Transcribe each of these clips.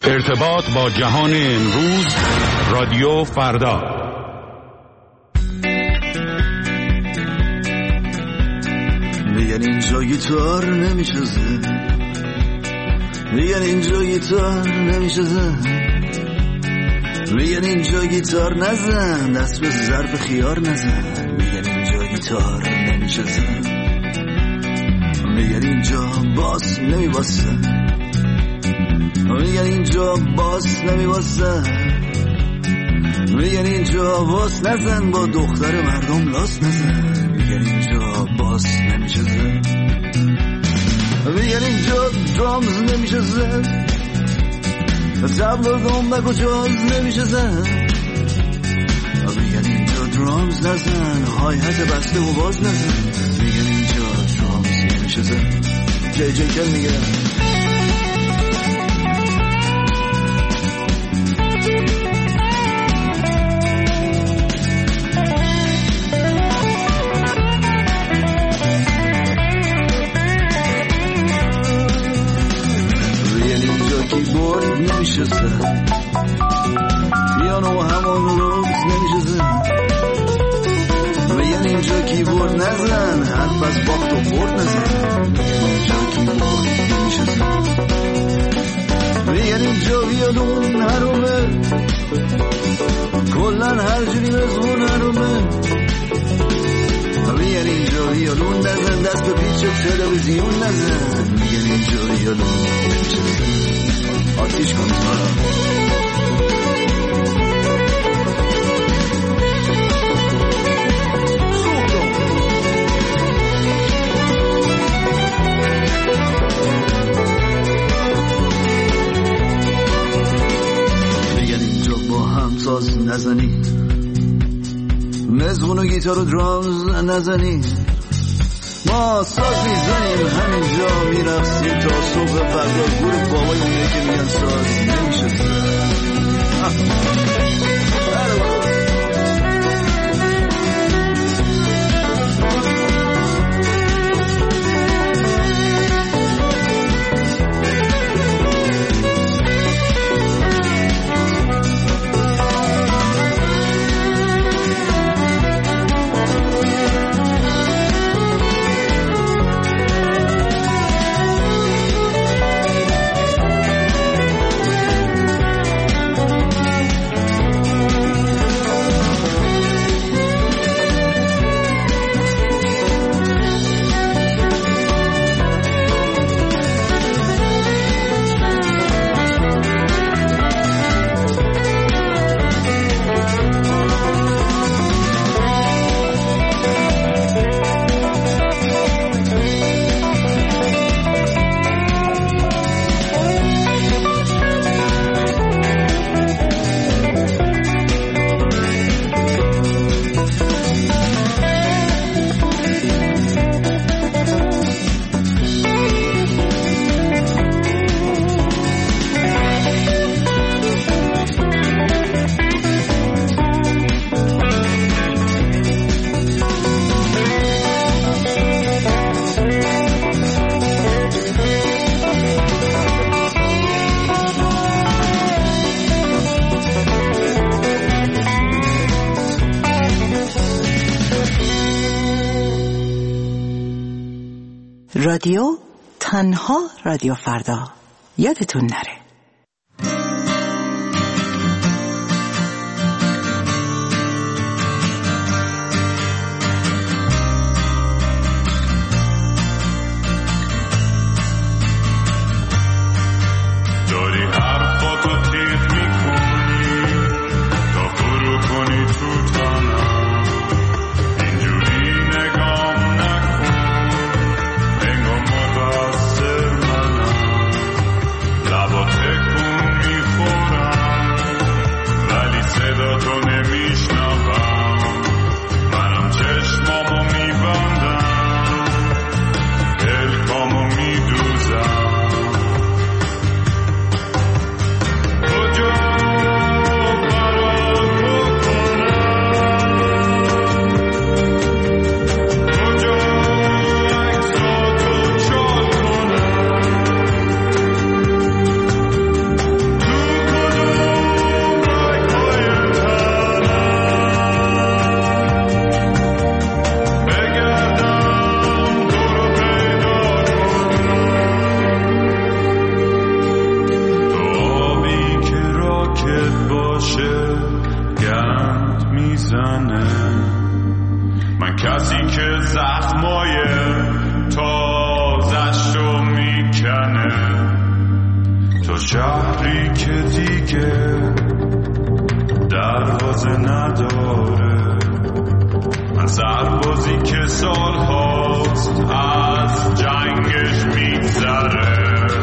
ارتباط با جهان امروز، رادیو فردا. میگن اینجا گیتار نمیشه زن، میگن اینجا گیتار نمیشه زن، میگن اینجا گیتار نزن، دست به ظرف خیار نزن، میگن اینجا گیتار نمیشه زن، میگن اینجا باس نمیباسه، میگن اینجا باس نمیباسه، میگن اینجا باس نزن، با دختر مردم لاس نزن، میگن اینجا باس نمیشه زن، میگن اینجا درامز نمیشه زن، تبل و دنبک و جاز نمیشه زن، میگن اینجا درامز نزن، های حت بسته و باز نزن، میگن اینجا درامز نمیشه زن. جی کل میگن کیبورد نمیشه زن، پیانو همون روز نمیشه زن، میگن اینجا کیبورد نزن، حرف از باخت و برد نزن، میگن اینجا کیبورد نمیشه زن، میگن اینجا ویولون حرومه، کلن هر جوری مزمون حرومه، میگن اینجا ویولون نزن، دست به پیچ تلویزیون نزن، میگن اینجا ویولون نمیشه زن. آتیش کن میگن اینجا با هم ساز نزنی، مزمون و گیتار و درامز نزنی، ما ساز میزنیم همینجا میرقصیم تا صبح فردا، گروه بابای اونه که میگن ساز نمیشه زن. رادیو تنها رادیو فردا، یادتون نره. لبات ساکت باشه گند میزنه. من کسی که زخمای تازش رو میکنه، تو شهری که دیگه دروازه نداره. من سربازی که سال هاست از جنگش میگذره.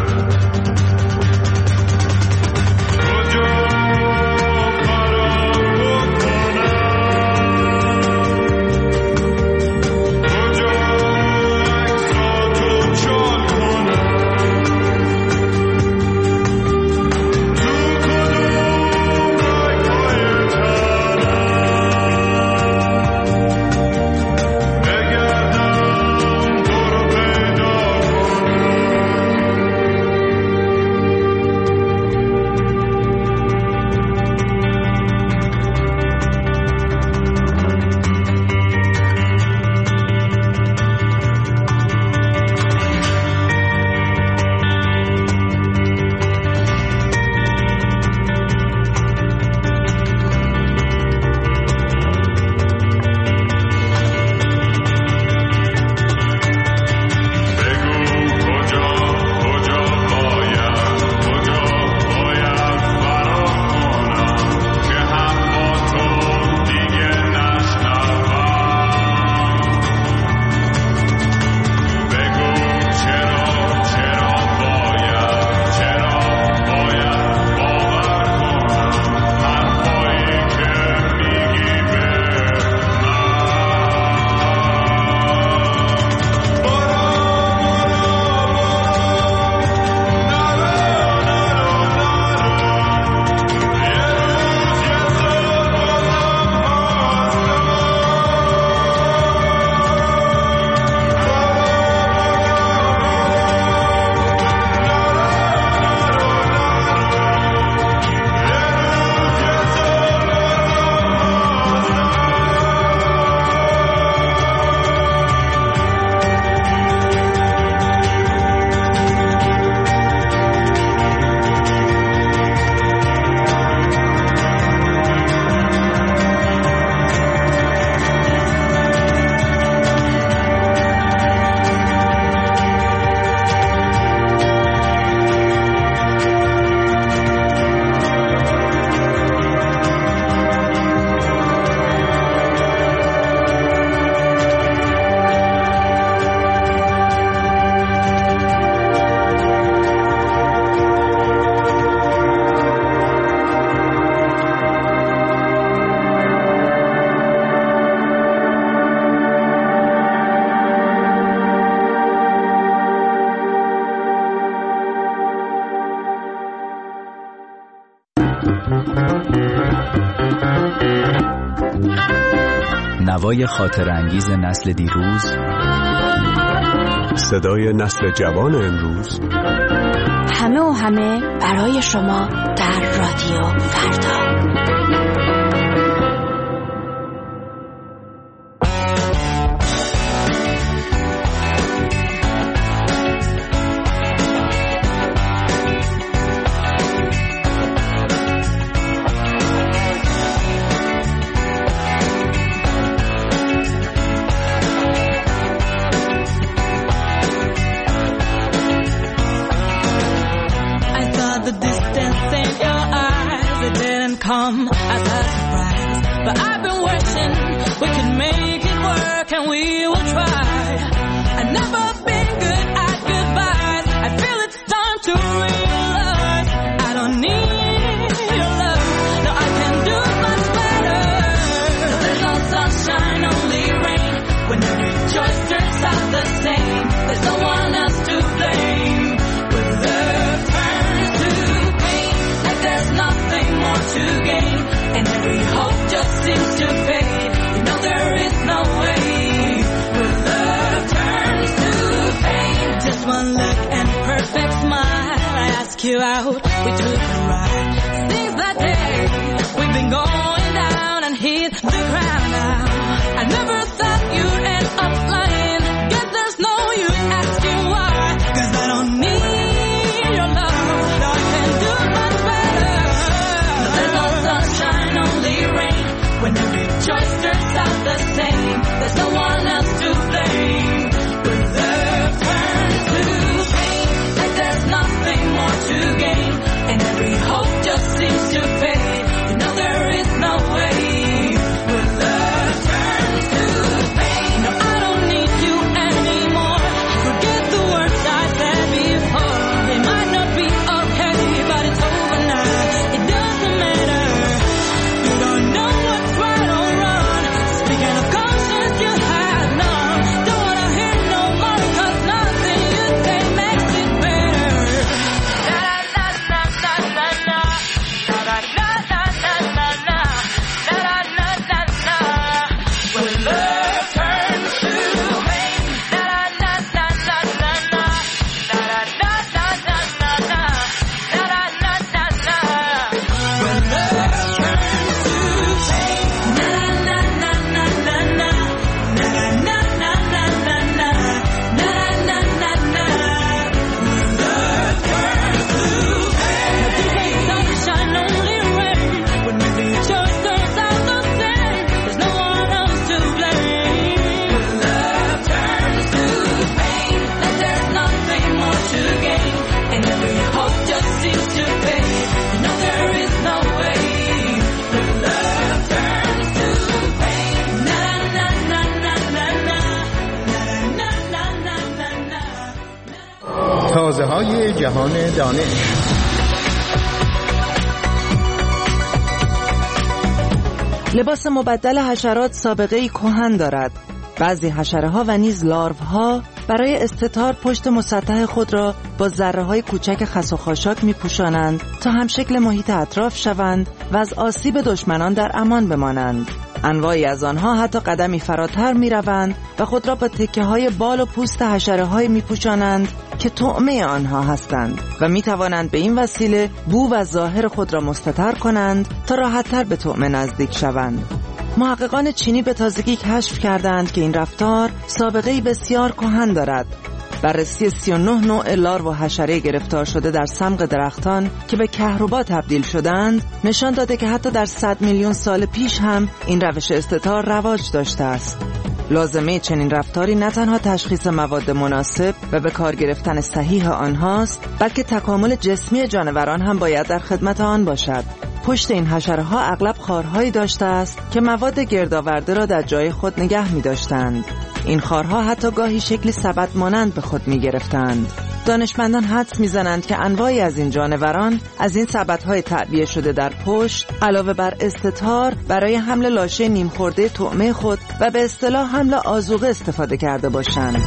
نوای خاطر انگیز نسل دیروز، صدای نسل جوان امروز، همه و همه برای شما در رادیو فردا. Come as a surprise, but I've been wishing we could make it work, and we will try. I've never been good at goodbyes. I feel it's time to realize I don't need your love. No, I can do much better. There's no sunshine, only rain. When every choice turns out the same, there's no one else to blame. When love turns to pain, like there's nothing more to gain, and every hope just seems to fade. You know there is no way. When love turns to pain, just one look and perfect smile. I ask you out, we took a ride. Since that day, we've been going down and hit the ground now. I never thought you'd end up lying. Guess there's no use asking why, 'cause I don't need your love. No, I can do much better. برای جهان دانش. لباس مبدل حشرات سابقه‌ای کهن دارد. بعضی حشره‌ها و نیز لاروها برای استتار پشت مسطح خود را با ذره‌های کوچک خس و خاشاک می‌پوشانند تا هم شکل محیط اطراف شوند و از آسیب دشمنان در امان بمانند. انواعی از آنها حتی قدمی فراتر می‌روند و خود را با تکه‌های بال و پوست حشره‌هایی می‌پوشانند که طعمه آنها هستند و می‌توانند به این وسیله بو و ظاهر خود را مستتر کنند تا راحت‌تر به طعمه نزدیک شوند. محققان چینی به تازگی کشف کردند که این رفتار سابقه‌ای بسیار کهن دارد. بررسی 39 نوع لارو و حشره گرفتار شده در صمغ درختان که به کهربا تبدیل شدند نشان داده که حتی در 100 میلیون سال پیش هم این روش استتار رواج داشته است. لازمه چنین رفتاری نه تنها تشخیص مواد مناسب و به کار گرفتن صحیح آنهاست، بلکه تکامل جسمی جانوران هم باید در خدمت آن باشد. پشت این حشره‌ها اغلب خارهایی داشته است که مواد گردآورده را در جای خود نگه می‌داشتند. این خارها حتی گاهی شکلی سبد مانند به خود می‌گرفتند. دانشمندان حدس می‌زنند که انواعی از این جانوران از این سبدهای تعبیه شده در پشت علاوه بر استتار برای حمل لاشه نیم خورده طعمه خود و به اصطلاح حمل آذوقه استفاده کرده باشند.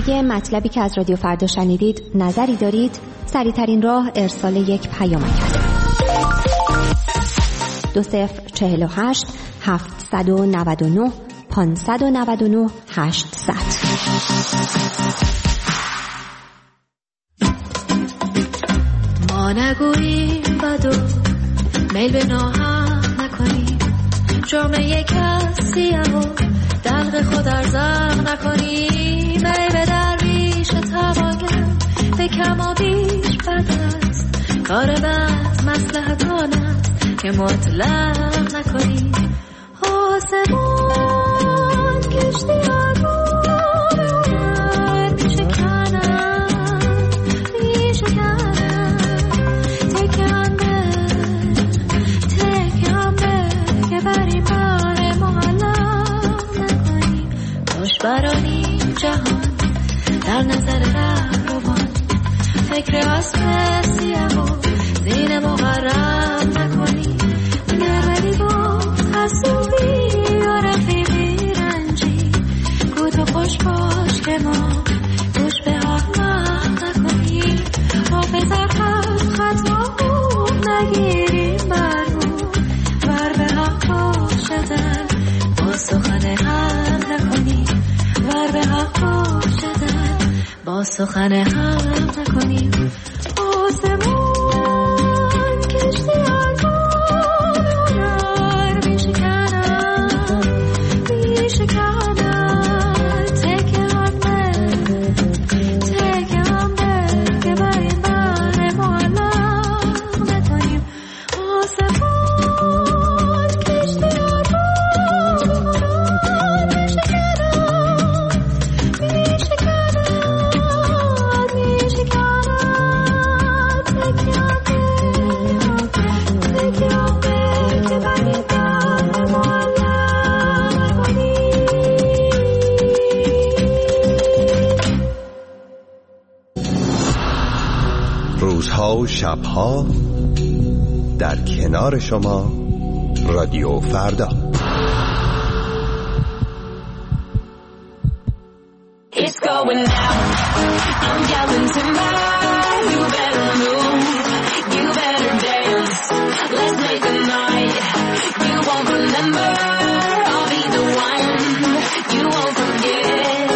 معرفی مطلبی که از رادیو فردا شنیدید نظری دارید؟ سریع‌ترین راه ارسال یک پیامک است. 2048 799 599 800. ما نگوییم بدو میل به ناهم نکنیم، جرم یک کسیه و دلق خود ارزق نکنیم. ای به درویش تواگر به کم و بیش بد است، کار بد مصلحتان است که مطلق نکنیم. آسمان کشتی آگوه اونر میشه کنن تکم به که بری بار معلق نکنیم. خوشبرانیم جهان در نظر رهروان، فکر اسب سیه و زین مغرب نکنیم. نرولی با حسوبی و رفیقی رنجی، گوت و خوش باش که ما گوش به احمق نکنیم. حافظ حرف خطا نگیریم برمون، ور به حق باشدن با سخن هم نکنیم. ور به حق باشدن با سخن هم نکنیم. آسمان کشتی روزها و شبها در کنار شما رادیو فردا. It's going down. I'm yelling timber. You better move. You better dance. Let's make a night you won't remember. I'll be the one you won't forget.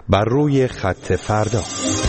بر روی خط فردا.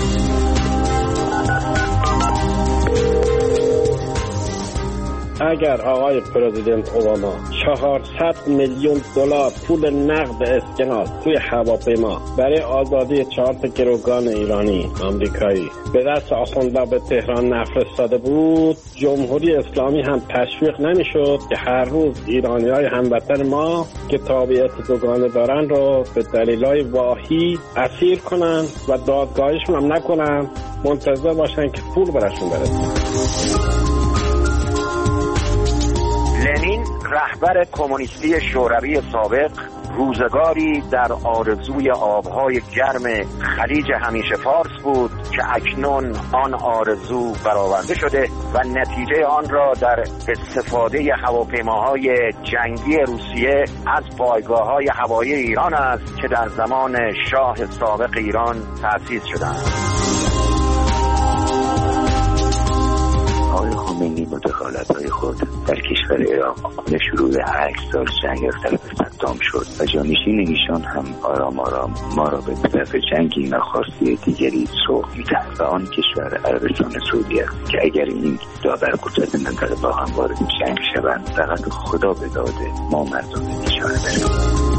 اگر آقای پرزیدنت اوباما 400 میلیون دلار پول نقد اسکناس توی هواپیما برای آزادی 4 گروگان ایرانی آمریکایی به دست آخوندها به تهران نفرستاده بود، جمهوری اسلامی هم تشویق نمیشد که هر روز ایرانی‌های هموطن ما که تابعیت دوگانه دارن رو به دلایل واهی اسیر کنن و دادگاهشون هم نکنن، منتظر باشن که پول براشون برسه. لنین رهبر کمونیستی شوروی سابق روزگاری در آرزوی آبهای گرم خلیج همیشه فارس بود که اکنون آن آرزو برآورده شده و نتیجه آن را در استفاده هواپیماهای جنگی روسیه از پایگاه‌های هوایی ایران است که در زمان شاه سابق ایران تأسیس شدند. آقای خمینی با دخالت‌های خود در کشور عراق به شروع 8 سال جنگ از طرف صدام شد و جانشین ایشان هم آرام آرام ما را به طرف جنگی ناخواسته دیگری سوق می‌دهد و آن کشور عربستان سعودی است که اگر این دو ابرقدرت منطقه با هم وارد جنگ شوند فقط خدا به داده ما مردم نشانه بریم.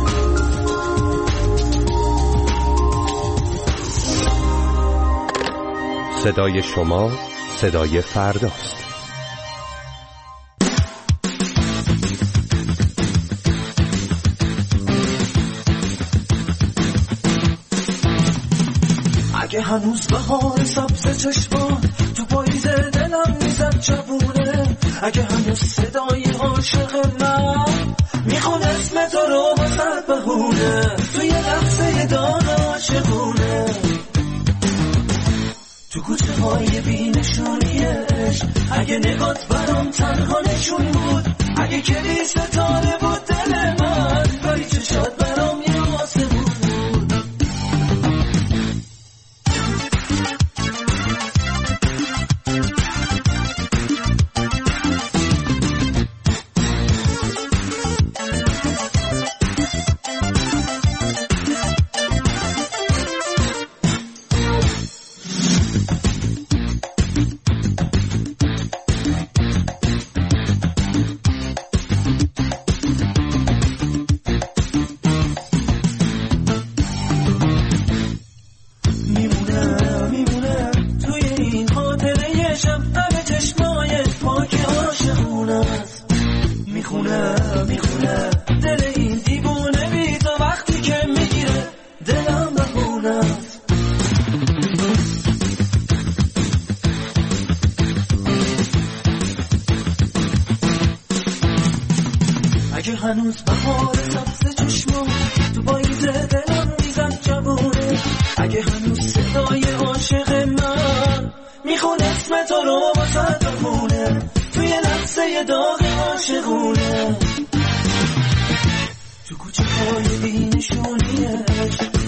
صدای شما صدای فرداست. اگه هنوز بهار سبز چشمان تو پاییز دلم میزد جوونه، اگه هنوز صدای عاشق من میخون اسم تو رو واسه بهونه، توی لحظه داغ عاشقونه، تو کوچه های بی نشانیش، اگه نگات برام تنها نشون بود، اگه کلی ستاره بود دل من، کاری چشات برام یه آسمون بود. اگه هنوز بهار سبز چشما تو پاییز دلم میزد جوونه، اگه هنوز صدای عاشق من میخون اسم تو رو واسه بخونه، توی لحظه داغ عاشقونه، تو کوچه های بی نشونیش،